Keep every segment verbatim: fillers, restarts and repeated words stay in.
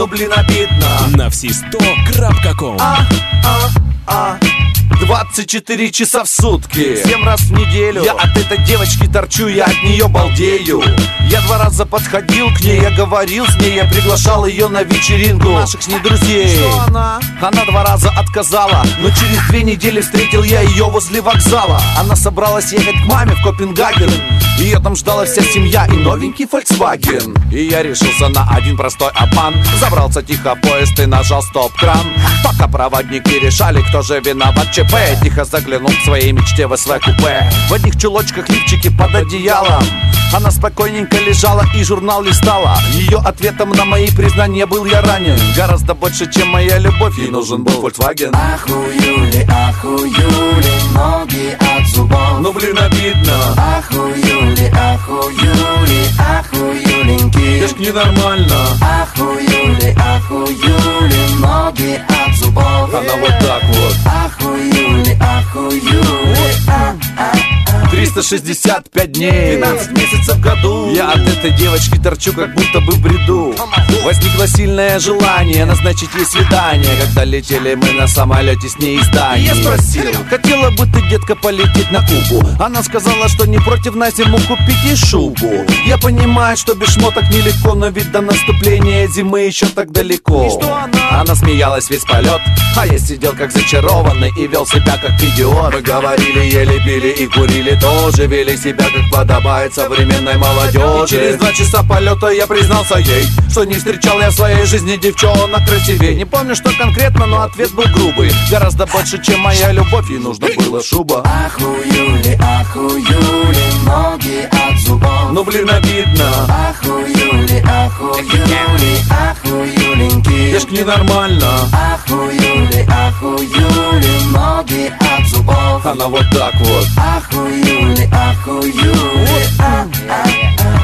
блин, обидно. На все сто крапка ком. А, а, а. двадцать четыре часа в сутки, семь раз в неделю я от этой девочки торчу, я от нее балдею. Я два раза подходил к ней, я говорил с ней, я приглашал ее на вечеринку наших с ней друзей. Что она? Она два раза отказала, но через две недели встретил я ее возле вокзала. Она собралась ехать к маме в Копенгаген. Ее там ждала вся семья и новенький Volkswagen. И я решился на один простой обман. Забрался тихо в поезд и нажал стоп-кран. Пока проводники решали, кто же виноват ЧП, тихо заглянул к своей мечте в СВ-купе. В одних чулочках, лифчики под одеялом. Она спокойненько лежала и журнал листала. Ее ответом на мои признания был я ранен. Гораздо больше, чем моя любовь, ей нужен был Volkswagen. Ах у Юли, ах у Юли, ноги от зубов. Ну блин, обидно. Ах у Юли, ах у Юли, ах у Юленьки. Это ж ненормально. Ах у Юли, ах у Юли, ноги от зубов. Она вот так вот. Ах у Юли, ах у Юли, а, а, а. триста шестьдесят пять дней, двенадцать месяцев в году. Я от этой девочки торчу, как будто бы в бреду. Возникло сильное желание назначить ей свидание, когда летели мы на самолете с ней из Дании. Я спросил, хотела бы ты, детка, полететь на Кубу? Она сказала, что не против на зиму купить ей шубу. Я понимаю, что без шмоток нелегко, но ведь до наступления зимы еще так далеко. И что она? Она смеялась весь полет, а я сидел как зачарованный и вел себя как идиот. Мы говорили, ели, пили и курили, тоже вели себя как подобает современной молодежи. И через два часа полета я признался ей, что не встречал я в своей жизни девчонок красивее. Не помню, что конкретно, но ответ был грубый. Гораздо больше, чем моя любовь, ей нужно было шуба. Ах у Юли, ах у Юли, ноги от зубов. Ну блин, обидно. Ах у Юли, ах у Юли, ах у Юленьки. Это ж ненормально. Ах у Юли, ах у Юли, ноги от зубов. Она вот так вот. Ах у Юли, ах у Юли, а, а, а.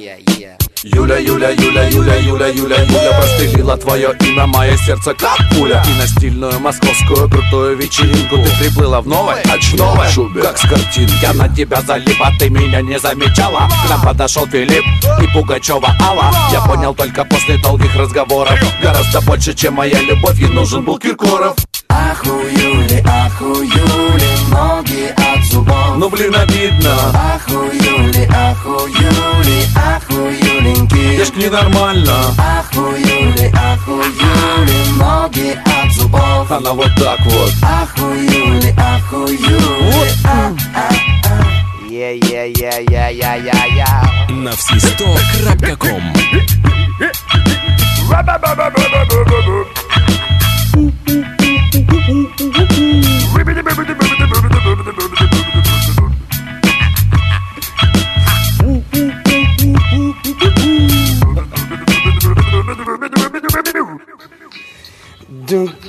Юля, Юля, Юля, Юля, Юля, Юля, Юля, прострелила твое имя, мое сердце как пуля. И на стильную московскую крутую вечеринку ты приплыла в новой, очновой шубе, как с картинки. Я на тебя залип, а ты меня не замечала. К нам подошел Филипп и Пугачева Алла. Я понял только после долгих разговоров, гораздо больше, чем моя любовь, ей нужен был Киркоров. Ах у Юли, ах у Юли, ноги от зубов. Ну блин, обидно. Ах у Юли, ах у Юли, ах у Юленьки. Это ж ненормально. Ах у Юли, ах у Юли, ноги от зубов. Она вот так вот. Ах у Юли, ах у Юли, а, а, а. На все сто крапка ком. Dun